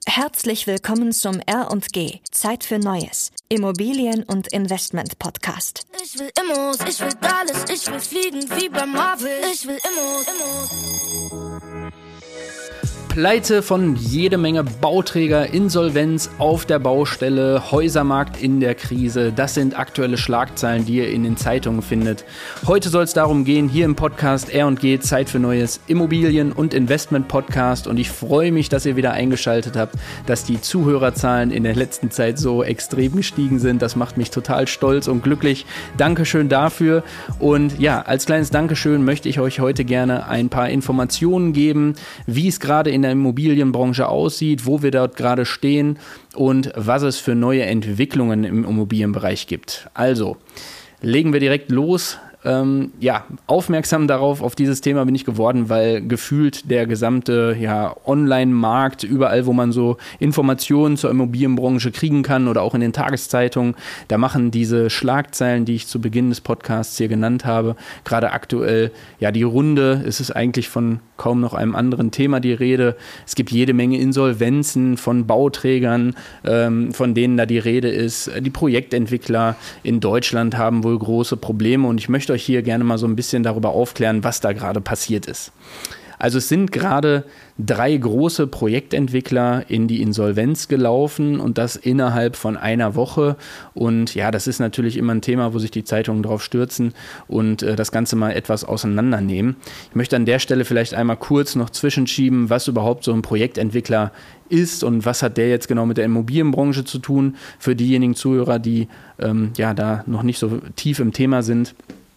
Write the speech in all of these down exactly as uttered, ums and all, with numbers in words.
Herzlich willkommen zum R und G, Zeit für Neues, Immobilien- und Investment-Podcast. Ich will Immos, ich will Dallas, ich will fliegen wie bei Marvel. Ich will Immos, Immos. Pleite von jede Menge Bauträger, Insolvenz auf der Baustelle, Häusermarkt in der Krise. Das sind aktuelle Schlagzeilen, die ihr in den Zeitungen findet. Heute soll es darum gehen, hier im Podcast R und G, Zeit für Neues, Immobilien- und Investment-Podcast. Und ich freue mich, dass ihr wieder eingeschaltet habt, dass die Zuhörerzahlen in der letzten Zeit so extrem gestiegen sind. Das macht mich total stolz und glücklich. Dankeschön dafür. Und ja, als kleines Dankeschön möchte ich euch heute gerne ein paar Informationen geben, wie es gerade in der Immobilienbranche aussieht, wo wir dort gerade stehen und was es für neue Entwicklungen im Immobilienbereich gibt. Also, legen wir direkt los. Ähm, ja, aufmerksam darauf, auf dieses Thema bin ich geworden, weil gefühlt der gesamte ja, Online-Markt, überall, wo man so Informationen zur Immobilienbranche kriegen kann oder auch in den Tageszeitungen, da machen diese Schlagzeilen, die ich zu Beginn des Podcasts hier genannt habe, gerade aktuell ja die Runde. Es ist eigentlich von kaum noch einem anderen Thema die Rede. Es gibt jede Menge Insolvenzen von Bauträgern, ähm, von denen da die Rede ist. Die Projektentwickler in Deutschland haben wohl große Probleme und ich möchte euch hier gerne mal so ein bisschen darüber aufklären, was da gerade passiert ist. Also es sind gerade drei große Projektentwickler in die Insolvenz gelaufen und das innerhalb von einer Woche. Und ja, das ist natürlich immer ein Thema, wo sich die Zeitungen drauf stürzen und äh, das Ganze mal etwas auseinandernehmen. Ich möchte an der Stelle vielleicht einmal kurz noch zwischenschieben, was überhaupt so ein Projektentwickler ist und was hat der jetzt genau mit der Immobilienbranche zu tun, für diejenigen Zuhörer, die ähm, ja da noch nicht so tief im Thema sind.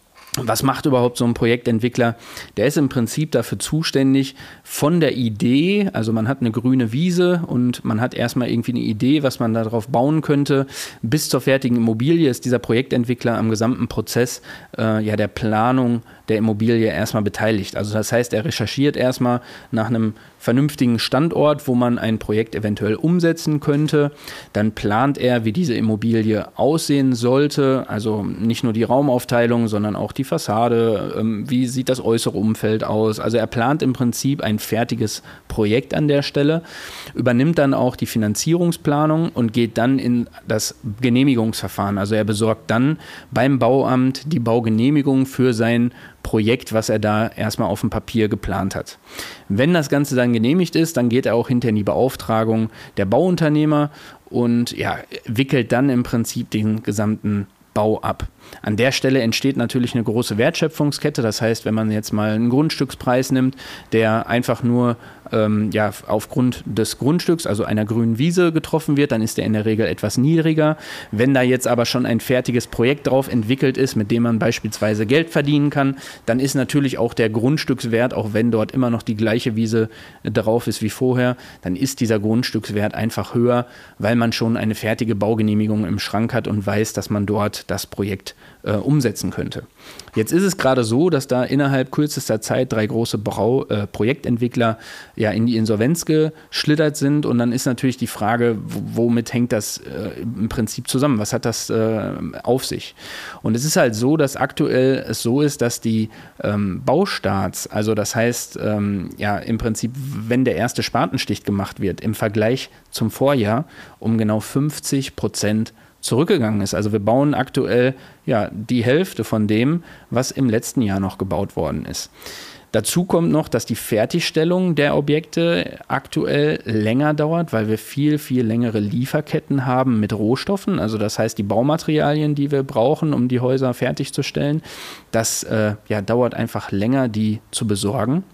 Was macht überhaupt so ein Projektentwickler? Der ist im Prinzip dafür zuständig, von der Idee, also man hat eine grüne Wiese und man hat erstmal irgendwie eine Idee, was man darauf bauen könnte, bis zur fertigen Immobilie ist dieser Projektentwickler am gesamten Prozess äh, ja der Planung der Immobilie erstmal beteiligt. Also das heißt, er recherchiert erstmal nach einem vernünftigen Standort, wo man ein Projekt eventuell umsetzen könnte. Dann plant er, wie diese Immobilie aussehen sollte, also nicht nur die Raumaufteilung, sondern auch die Fassade, ähm, wie sieht das äußere Umfeld aus. Also er plant im Prinzip ein fertiges Projekt an der Stelle, übernimmt dann auch die Finanzierungsplanung und geht dann in das Genehmigungsverfahren. Also er besorgt dann beim Bauamt die Baugenehmigung für sein Projekt, was er da erstmal auf dem Papier geplant hat. Wenn das Ganze dann genehmigt ist, dann geht er auch hinter in die Beauftragung der Bauunternehmer und ja, wickelt dann im Prinzip den gesamten Bau ab. An der Stelle entsteht natürlich eine große Wertschöpfungskette. Das heißt, wenn man jetzt mal einen Grundstückspreis nimmt, der einfach nur ähm, ja, aufgrund des Grundstücks, also einer grünen Wiese getroffen wird, dann ist der in der Regel etwas niedriger. Wenn da jetzt aber schon ein fertiges Projekt drauf entwickelt ist, mit dem man beispielsweise Geld verdienen kann, dann ist natürlich auch der Grundstückswert, auch wenn dort immer noch die gleiche Wiese drauf ist wie vorher, dann ist dieser Grundstückswert einfach höher, weil man schon eine fertige Baugenehmigung im Schrank hat und weiß, dass man dort das Projekt äh, umsetzen könnte. Jetzt ist es gerade so, dass da innerhalb kürzester Zeit drei große Brau- äh, Projektentwickler ja in die Insolvenz geschlittert sind und dann ist natürlich die Frage, w- womit hängt das äh, im Prinzip zusammen? Was hat das äh, auf sich? Und es ist halt so, dass aktuell es so ist, dass die ähm, Baustarts, also das heißt, ähm, ja im Prinzip, wenn der erste Spatenstich gemacht wird, im Vergleich zum Vorjahr um genau fünfzig Prozent zurückgegangen ist. Also wir bauen aktuell ja die Hälfte von dem, was im letzten Jahr noch gebaut worden ist. Dazu kommt noch, dass die Fertigstellung der Objekte aktuell länger dauert, weil wir viel, viel längere Lieferketten haben mit Rohstoffen. Also das heißt, die Baumaterialien, die wir brauchen, um die Häuser fertigzustellen, das äh, ja, dauert einfach länger, die zu besorgen.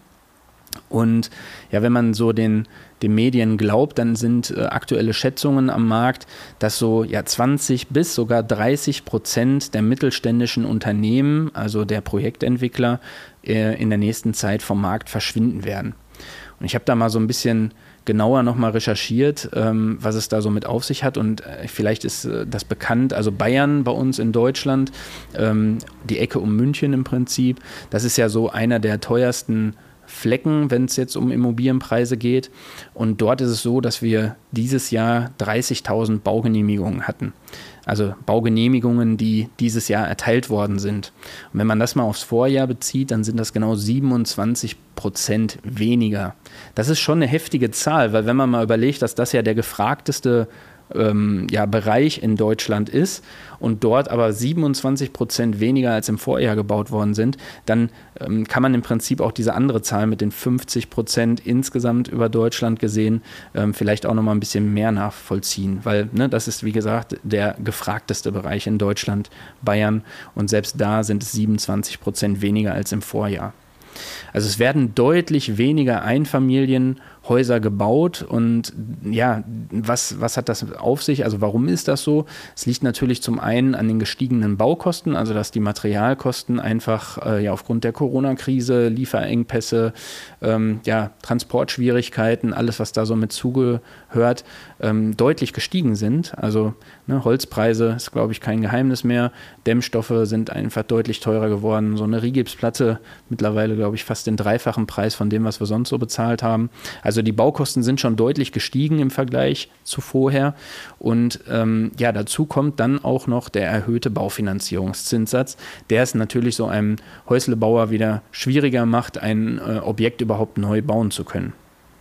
Und ja, wenn man so den, den Medien glaubt, dann sind äh, aktuelle Schätzungen am Markt, dass so ja, zwanzig bis sogar dreißig Prozent der mittelständischen Unternehmen, also der Projektentwickler, äh, in der nächsten Zeit vom Markt verschwinden werden. Und ich habe da mal so ein bisschen genauer nochmal recherchiert, ähm, was es da so mit auf sich hat und äh, vielleicht ist äh, das bekannt, also Bayern bei uns in Deutschland, ähm, die Ecke um München im Prinzip, das ist ja so einer der teuersten Flecken, wenn es jetzt um Immobilienpreise geht. Und dort ist es so, dass wir dieses Jahr dreißigtausend Baugenehmigungen hatten. Also Baugenehmigungen, die dieses Jahr erteilt worden sind. Und wenn man das mal aufs Vorjahr bezieht, dann sind das genau siebenundzwanzig Prozent weniger. Das ist schon eine heftige Zahl, weil wenn man mal überlegt, dass das ja der gefragteste ähm, ja, Bereich in Deutschland ist und dort aber siebenundzwanzig Prozent weniger als im Vorjahr gebaut worden sind, dann ähm, kann man im Prinzip auch diese andere Zahl mit den fünfzig Prozent insgesamt über Deutschland gesehen ähm, vielleicht auch nochmal ein bisschen mehr nachvollziehen, weil ne, das ist, wie gesagt, der gefragteste Bereich in Deutschland, Bayern, und selbst da sind es siebenundzwanzig Prozent weniger als im Vorjahr. Also es werden deutlich weniger Einfamilienhäuser gebaut und ja, was, was hat das auf sich? Also warum ist das so? Es liegt natürlich zum einen an den gestiegenen Baukosten, also dass die Materialkosten einfach äh, ja aufgrund der Corona-Krise, Lieferengpässe, ähm, ja, Transportschwierigkeiten, alles was da so mit zugehört, ähm, deutlich gestiegen sind. Also ne, Holzpreise ist, glaube ich, kein Geheimnis mehr. Dämmstoffe sind einfach deutlich teurer geworden. So eine Rigipsplatte mittlerweile, glaube ich, fast den dreifachen Preis von dem, was wir sonst so bezahlt haben. Also die Baukosten sind schon deutlich gestiegen im Vergleich zu vorher. Und ähm, ja, dazu kommt dann auch noch der erhöhte Baufinanzierungszinssatz, der es natürlich so einem Häuslebauer wieder schwieriger macht, ein äh, Objekt überhaupt neu bauen zu können.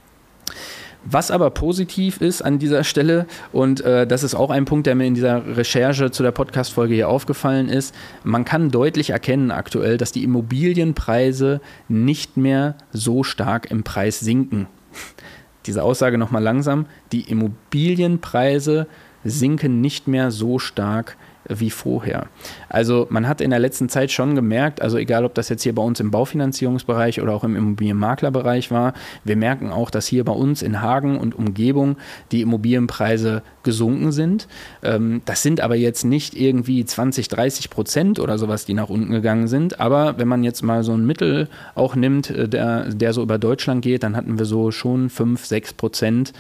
Was aber positiv ist an dieser Stelle, und äh, das ist auch ein Punkt, der mir in dieser Recherche zu der Podcast-Folge hier aufgefallen ist, man kann deutlich erkennen aktuell, dass die Immobilienpreise nicht mehr so stark im Preis sinken. Diese Aussage nochmal langsam, die Immobilienpreise sinken nicht mehr so stark wie vorher. Also man hat in der letzten Zeit schon gemerkt, also egal ob das jetzt hier bei uns im Baufinanzierungsbereich oder auch im Immobilienmaklerbereich war, wir merken auch, dass hier bei uns in Hagen und Umgebung die Immobilienpreise gesunken sind. Das sind aber jetzt nicht irgendwie zwanzig, dreißig Prozent oder sowas, die nach unten gegangen sind, aber wenn man jetzt mal so ein Mittel auch nimmt, der, der so über Deutschland geht, dann hatten wir so schon fünf, sechs Prozent,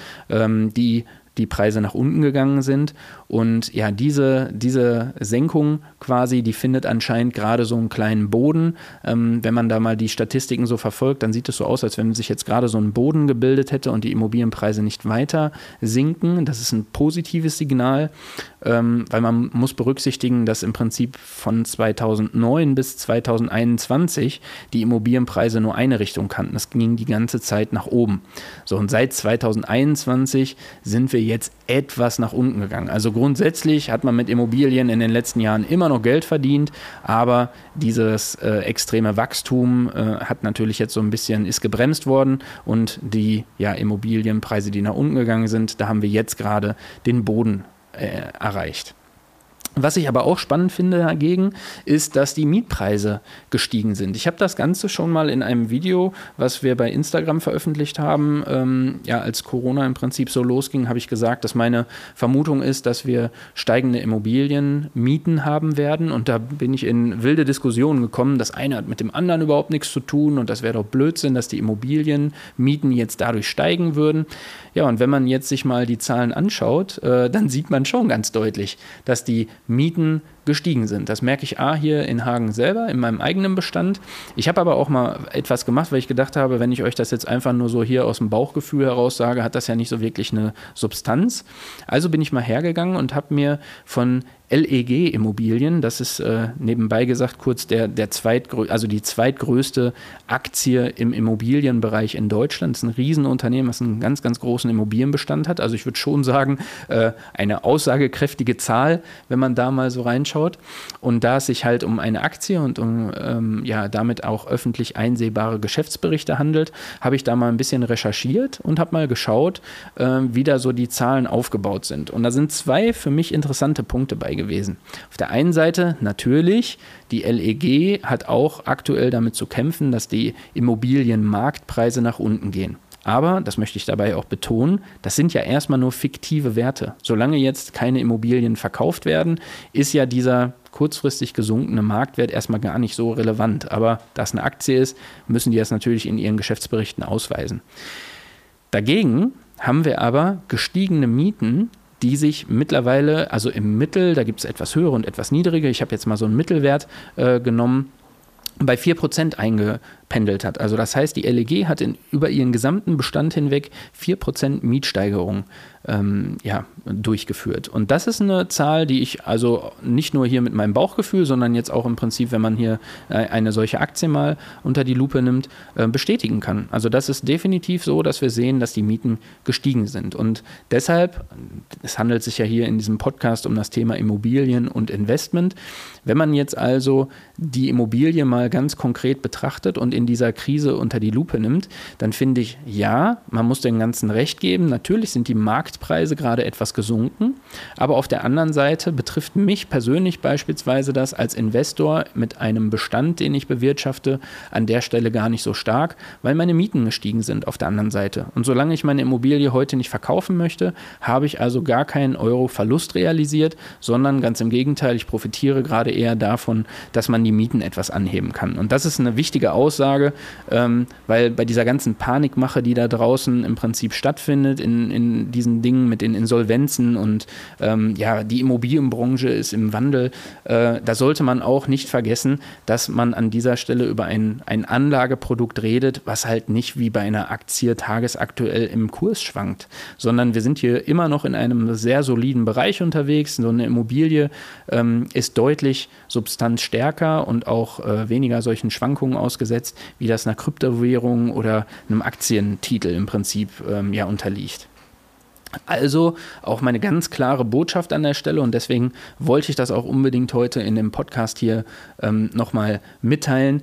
die die Preise nach unten gegangen sind. Und ja, diese, diese Senkung quasi, die findet anscheinend gerade so einen kleinen Boden. Ähm, wenn man da mal die Statistiken so verfolgt, dann sieht es so aus, als wenn sich jetzt gerade so ein Boden gebildet hätte und die Immobilienpreise nicht weiter sinken. Das ist ein positives Signal, ähm, weil man muss berücksichtigen, dass im Prinzip von zweitausendneun bis zweitausendeinundzwanzig die Immobilienpreise nur eine Richtung kannten. Das ging die ganze Zeit nach oben. So, und seit zweitausendeinundzwanzig sind wir jetzt etwas nach unten gegangen. Also grundsätzlich hat man mit Immobilien in den letzten Jahren immer noch Geld verdient, aber dieses äh, extreme Wachstum äh, hat natürlich jetzt so ein bisschen, ist gebremst worden und die ja, Immobilienpreise, die nach unten gegangen sind, da haben wir jetzt gerade den Boden äh, erreicht. Was ich aber auch spannend finde dagegen, ist, dass die Mietpreise gestiegen sind. Ich habe das Ganze schon mal in einem Video, was wir bei Instagram veröffentlicht haben, ähm, ja, als Corona im Prinzip so losging, habe ich gesagt, dass meine Vermutung ist, dass wir steigende Immobilienmieten haben werden. Und da bin ich in wilde Diskussionen gekommen. Das eine hat mit dem anderen überhaupt nichts zu tun und das wäre doch Blödsinn, dass die Immobilienmieten jetzt dadurch steigen würden. Ja, und wenn man jetzt sich mal die Zahlen anschaut, äh, dann sieht man schon ganz deutlich, dass die Mieten gestiegen sind. Das merke ich A hier in Hagen selber, in meinem eigenen Bestand. Ich habe aber auch mal etwas gemacht, weil ich gedacht habe, wenn ich euch das jetzt einfach nur so hier aus dem Bauchgefühl heraus sage, hat das ja nicht so wirklich eine Substanz. Also bin ich mal hergegangen und habe mir von L E G-Immobilien, das ist äh, nebenbei gesagt kurz der, der zweitgrö- also die zweitgrößte Aktie im Immobilienbereich in Deutschland. Das ist ein Riesenunternehmen, das einen ganz, ganz großen Immobilienbestand hat. Also ich würde schon sagen, äh, eine aussagekräftige Zahl, wenn man da mal so reinschaut. Und da es sich halt um eine Aktie und um ähm, ja, damit auch öffentlich einsehbare Geschäftsberichte handelt, habe ich da mal ein bisschen recherchiert und habe mal geschaut, äh, wie da so die Zahlen aufgebaut sind. Und da sind zwei für mich interessante Punkte bei gewesen. Auf der einen Seite natürlich, die L E G hat auch aktuell damit zu kämpfen, dass die Immobilienmarktpreise nach unten gehen. Aber, das möchte ich dabei auch betonen, das sind ja erstmal nur fiktive Werte. Solange jetzt keine Immobilien verkauft werden, ist ja dieser kurzfristig gesunkene Marktwert erstmal gar nicht so relevant. Aber da es eine Aktie ist, müssen die das natürlich in ihren Geschäftsberichten ausweisen. Dagegen haben wir aber gestiegene Mieten, die sich mittlerweile, also im Mittel, da gibt es etwas höhere und etwas niedrige, ich habe jetzt mal so einen Mittelwert äh, genommen, bei vier Prozent einge, eingependelt hat. Also das heißt, die L E G hat in, über ihren gesamten Bestand hinweg vier Prozent Mietsteigerung ähm, ja, durchgeführt. Und das ist eine Zahl, die ich also nicht nur hier mit meinem Bauchgefühl, sondern jetzt auch im Prinzip, wenn man hier äh, eine solche Aktie mal unter die Lupe nimmt, äh, bestätigen kann. Also das ist definitiv so, dass wir sehen, dass die Mieten gestiegen sind. Und deshalb, es handelt sich ja hier in diesem Podcast um das Thema Immobilien und Investment. Wenn man jetzt also die Immobilie mal ganz konkret betrachtet und in dieser Krise unter die Lupe nimmt, dann finde ich, ja, man muss dem Ganzen recht geben. Natürlich sind die Marktpreise gerade etwas gesunken, aber auf der anderen Seite betrifft mich persönlich beispielsweise das als Investor mit einem Bestand, den ich bewirtschafte, an der Stelle gar nicht so stark, weil meine Mieten gestiegen sind auf der anderen Seite. Und solange ich meine Immobilie heute nicht verkaufen möchte, habe ich also gar keinen Euro Verlust realisiert, sondern ganz im Gegenteil, ich profitiere gerade eher davon, dass man die Mieten etwas anheben kann. Und das ist eine wichtige Aussage, ähm, weil bei dieser ganzen Panikmache, die da draußen im Prinzip stattfindet, in, in diesen Dingen mit den Insolvenzen und ähm, ja, die Immobilienbranche ist im Wandel, äh, da sollte man auch nicht vergessen, dass man an dieser Stelle über ein, ein Anlageprodukt redet, was halt nicht wie bei einer Aktie tagesaktuell im Kurs schwankt, sondern wir sind hier immer noch in einem sehr soliden Bereich unterwegs. So eine Immobilie ähm, ist deutlich substanzstärker und auch äh, weniger solchen Schwankungen ausgesetzt, wie das einer Kryptowährung oder einem Aktientitel im Prinzip ähm, ja unterliegt. Also auch meine ganz klare Botschaft an der Stelle und deswegen wollte ich das auch unbedingt heute in dem Podcast hier ähm, nochmal mitteilen.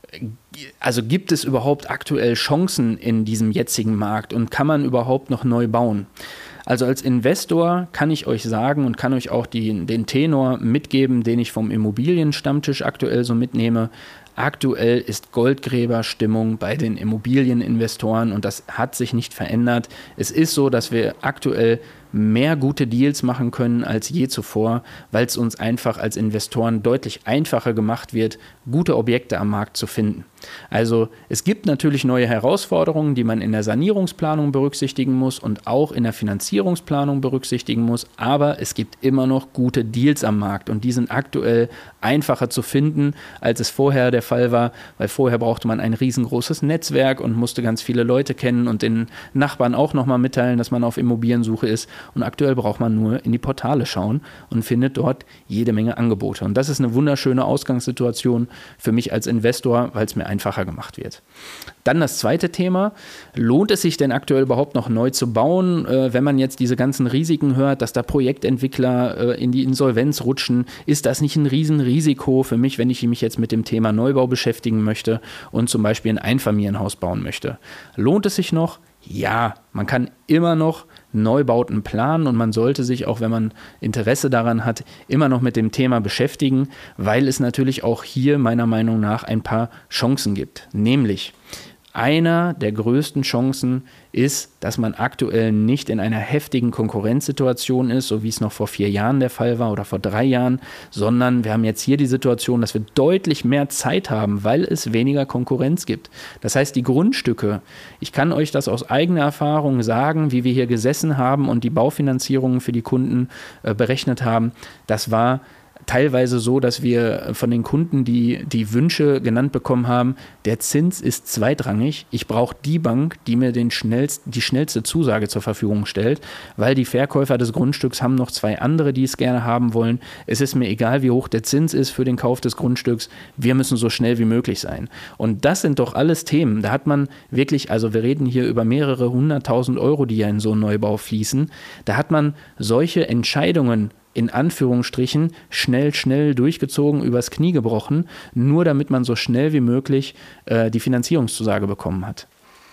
Also gibt es überhaupt aktuell Chancen in diesem jetzigen Markt und kann man überhaupt noch neu bauen? Also als Investor kann ich euch sagen und kann euch auch die, den Tenor mitgeben, den ich vom Immobilienstammtisch aktuell so mitnehme. Aktuell ist Goldgräberstimmung bei den Immobilieninvestoren und das hat sich nicht verändert. Es ist so, dass wir aktuell mehr gute Deals machen können als je zuvor, weil es uns einfach als Investoren deutlich einfacher gemacht wird, gute Objekte am Markt zu finden. Also es gibt natürlich neue Herausforderungen, die man in der Sanierungsplanung berücksichtigen muss und auch in der Finanzierungsplanung berücksichtigen muss, aber es gibt immer noch gute Deals am Markt und die sind aktuell einfacher zu finden, als es vorher der Fall war, weil vorher brauchte man ein riesengroßes Netzwerk und musste ganz viele Leute kennen und den Nachbarn auch nochmal mitteilen, dass man auf Immobiliensuche ist. Und aktuell braucht man nur in die Portale schauen und findet dort jede Menge Angebote. Und das ist eine wunderschöne Ausgangssituation für mich als Investor, weil es mir einfacher gemacht wird. Dann das zweite Thema. Lohnt es sich denn aktuell überhaupt noch neu zu bauen, äh, wenn man jetzt diese ganzen Risiken hört, dass da Projektentwickler äh, in die Insolvenz rutschen? Ist das nicht ein Riesenrisiko für mich, wenn ich mich jetzt mit dem Thema Neubau beschäftigen möchte und zum Beispiel ein Einfamilienhaus bauen möchte? Lohnt es sich noch? Ja, man kann immer noch Neubauten planen und man sollte sich, auch wenn man Interesse daran hat, immer noch mit dem Thema beschäftigen, weil es natürlich auch hier meiner Meinung nach ein paar Chancen gibt. Nämlich einer der größten Chancen ist, dass man aktuell nicht in einer heftigen Konkurrenzsituation ist, so wie es noch vor vier Jahren der Fall war oder vor drei Jahren, sondern wir haben jetzt hier die Situation, dass wir deutlich mehr Zeit haben, weil es weniger Konkurrenz gibt. Das heißt, die Grundstücke, ich kann euch das aus eigener Erfahrung sagen, wie wir hier gesessen haben und die Baufinanzierungen für die Kunden äh, berechnet haben, das war teilweise so, dass wir von den Kunden die, die Wünsche genannt bekommen haben, der Zins ist zweitrangig, ich brauche die Bank, die mir den schnellst, die schnellste Zusage zur Verfügung stellt, weil die Verkäufer des Grundstücks haben noch zwei andere, die es gerne haben wollen. Es ist mir egal, wie hoch der Zins ist für den Kauf des Grundstücks, wir müssen so schnell wie möglich sein. Und das sind doch alles Themen, da hat man wirklich, also wir reden hier über mehrere hunderttausend Euro, die ja in so einen Neubau fließen, da hat man solche Entscheidungen in Anführungsstrichen schnell, schnell durchgezogen, übers Knie gebrochen, nur damit man so schnell wie möglich äh, die Finanzierungszusage bekommen hat.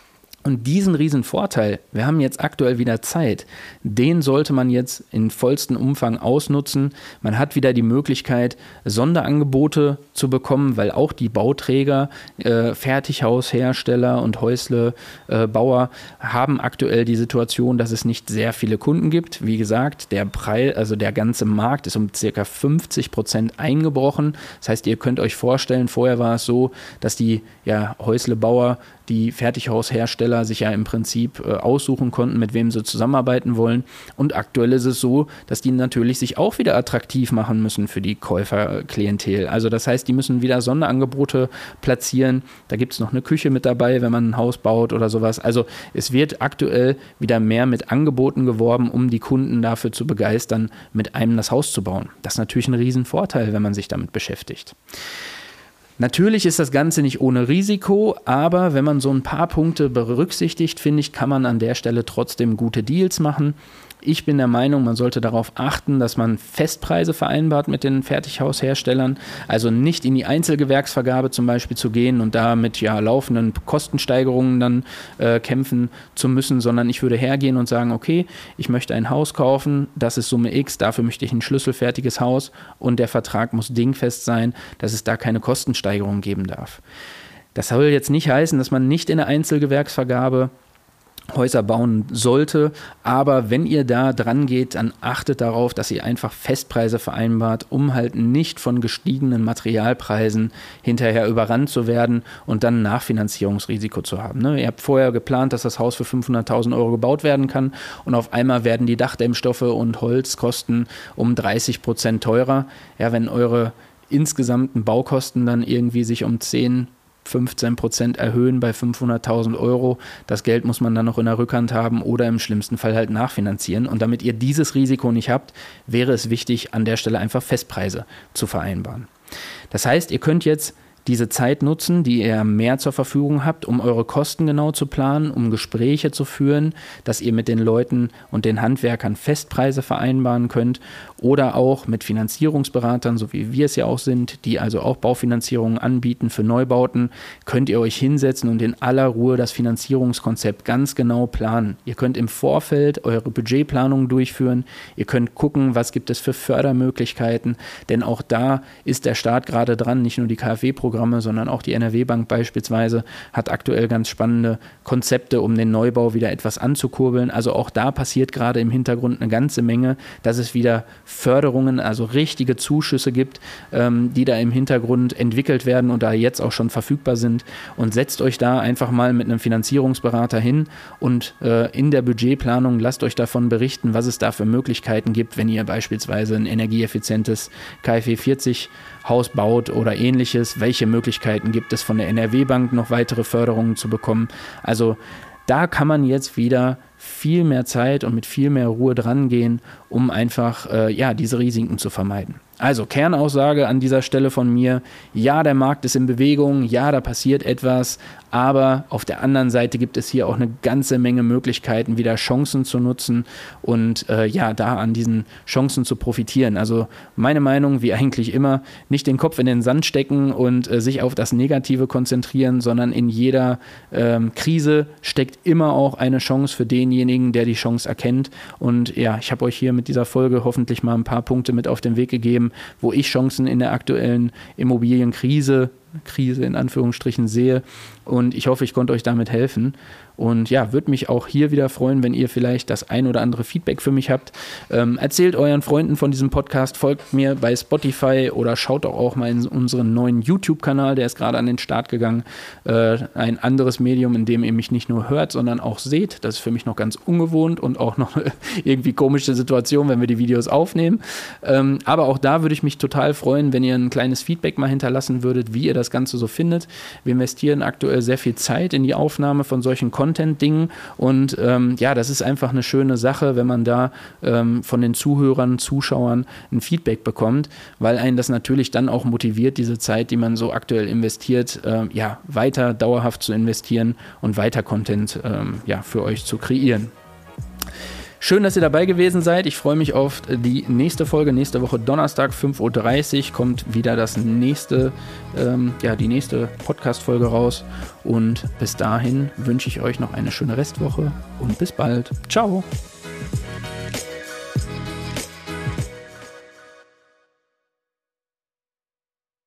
Und diesen riesen Vorteil, wir haben jetzt aktuell wieder Zeit, den sollte man jetzt in vollstem Umfang ausnutzen. Man hat wieder die Möglichkeit, Sonderangebote zu bekommen, weil auch die Bauträger, äh, Fertighaushersteller und Häuslebauer äh, haben aktuell die Situation, dass es nicht sehr viele Kunden gibt. Wie gesagt, der Preis, also der ganze Markt ist um ca. fünfzig Prozent eingebrochen. Das heißt, ihr könnt euch vorstellen, vorher war es so, dass die ja, Häuslebauer die Fertighaushersteller sich ja im Prinzip äh, aussuchen konnten, mit wem sie zusammenarbeiten wollen. Und aktuell ist es so, dass die natürlich sich auch wieder attraktiv machen müssen für die Käuferklientel. Also das heißt, die müssen wieder Sonderangebote platzieren. Da gibt es noch eine Küche mit dabei, wenn man ein Haus baut oder sowas. Also es wird aktuell wieder mehr mit Angeboten geworben, um die Kunden dafür zu begeistern, mit einem das Haus zu bauen. Das ist natürlich ein Riesenvorteil, wenn man sich damit beschäftigt. Natürlich ist das Ganze nicht ohne Risiko, aber wenn man so ein paar Punkte berücksichtigt, finde ich, kann man an der Stelle trotzdem gute Deals machen. Ich bin der Meinung, man sollte darauf achten, dass man Festpreise vereinbart mit den Fertighausherstellern, also nicht in die Einzelgewerksvergabe zum Beispiel zu gehen und da mit ja, laufenden Kostensteigerungen dann äh, kämpfen zu müssen, sondern ich würde hergehen und sagen, okay, ich möchte ein Haus kaufen, das ist Summe X, dafür möchte ich ein schlüsselfertiges Haus und der Vertrag muss dingfest sein, dass es da keine Kostensteigerung geben darf. Das soll jetzt nicht heißen, dass man nicht in der Einzelgewerksvergabe Häuser bauen sollte, aber wenn ihr da dran geht, dann achtet darauf, dass ihr einfach Festpreise vereinbart, um halt nicht von gestiegenen Materialpreisen hinterher überrannt zu werden und dann ein Nachfinanzierungsrisiko zu haben. Ne? Ihr habt vorher geplant, dass das Haus für fünfhunderttausend Euro gebaut werden kann und auf einmal werden die Dachdämmstoffe und Holzkosten um dreißig Prozent teurer. Ja, wenn eure insgesamten Baukosten dann irgendwie sich um zehn fünfzehn Prozent erhöhen bei fünfhunderttausend Euro. Das Geld muss man dann noch in der Rückhand haben oder im schlimmsten Fall halt nachfinanzieren. Und damit ihr dieses Risiko nicht habt, wäre es wichtig, an der Stelle einfach Festpreise zu vereinbaren. Das heißt, ihr könnt jetzt diese Zeit nutzen, die ihr mehr zur Verfügung habt, um eure Kosten genau zu planen, um Gespräche zu führen, dass ihr mit den Leuten und den Handwerkern Festpreise vereinbaren könnt oder auch mit Finanzierungsberatern, so wie wir es ja auch sind, die also auch Baufinanzierungen anbieten für Neubauten, könnt ihr euch hinsetzen und in aller Ruhe das Finanzierungskonzept ganz genau planen. Ihr könnt im Vorfeld eure Budgetplanung durchführen, ihr könnt gucken, was gibt es für Fördermöglichkeiten, denn auch da ist der Staat gerade dran, nicht nur die KfW-Programme, sondern auch die N R W-Bank beispielsweise hat aktuell ganz spannende Konzepte, um den Neubau wieder etwas anzukurbeln. Also auch da passiert gerade im Hintergrund eine ganze Menge, dass es wieder Förderungen, also richtige Zuschüsse gibt, ähm, die da im Hintergrund entwickelt werden und da jetzt auch schon verfügbar sind. Und setzt euch da einfach mal mit einem Finanzierungsberater hin und äh, in der Budgetplanung lasst euch davon berichten, was es da für Möglichkeiten gibt, wenn ihr beispielsweise ein energieeffizientes K f W vierzig Haus baut oder ähnliches. Welche Möglichkeiten gibt es von der N R W-Bank noch weitere Förderungen zu bekommen? Also da kann man jetzt wieder viel mehr Zeit und mit viel mehr Ruhe dran gehen, um einfach äh, ja, diese Risiken zu vermeiden. Also Kernaussage an dieser Stelle von mir, ja, der Markt ist in Bewegung, ja, da passiert etwas, aber auf der anderen Seite gibt es hier auch eine ganze Menge Möglichkeiten, wieder Chancen zu nutzen und äh, ja, da an diesen Chancen zu profitieren. Also meine Meinung, wie eigentlich immer, nicht den Kopf in den Sand stecken und äh, sich auf das Negative konzentrieren, sondern in jeder ähm, Krise steckt immer auch eine Chance für denjenigen, der die Chance erkennt. Und ja, ich habe euch hier mit dieser Folge hoffentlich mal ein paar Punkte mit auf den Weg gegeben, wo ich Chancen in der aktuellen Immobilienkrise, Krise in Anführungsstrichen sehe und ich hoffe, ich konnte euch damit helfen und ja, würde mich auch hier wieder freuen, wenn ihr vielleicht das ein oder andere Feedback für mich habt. Ähm, erzählt euren Freunden von diesem Podcast, folgt mir bei Spotify oder schaut doch auch mal in unseren neuen YouTube-Kanal, der ist gerade an den Start gegangen, äh, ein anderes Medium, in dem ihr mich nicht nur hört, sondern auch seht. Das ist für mich noch ganz ungewohnt und auch noch irgendwie komische Situation, wenn wir die Videos aufnehmen. Ähm, aber auch da würde ich mich total freuen, wenn ihr ein kleines Feedback mal hinterlassen würdet, wie ihr das Ganze so findet. Wir investieren aktuell sehr viel Zeit in die Aufnahme von solchen Content-Dingen und ähm, ja, das ist einfach eine schöne Sache, wenn man da ähm, von den Zuhörern, Zuschauern ein Feedback bekommt, weil einen das natürlich dann auch motiviert, diese Zeit, die man so aktuell investiert, äh, ja, weiter dauerhaft zu investieren und weiter Content ähm, ja, für euch zu kreieren. Schön, dass ihr dabei gewesen seid. Ich freue mich auf die nächste Folge. Nächste Woche Donnerstag, fünf Uhr dreißig, kommt wieder das nächste, ähm, ja, die nächste Podcast-Folge raus. Und bis dahin wünsche ich euch noch eine schöne Restwoche und bis bald. Ciao.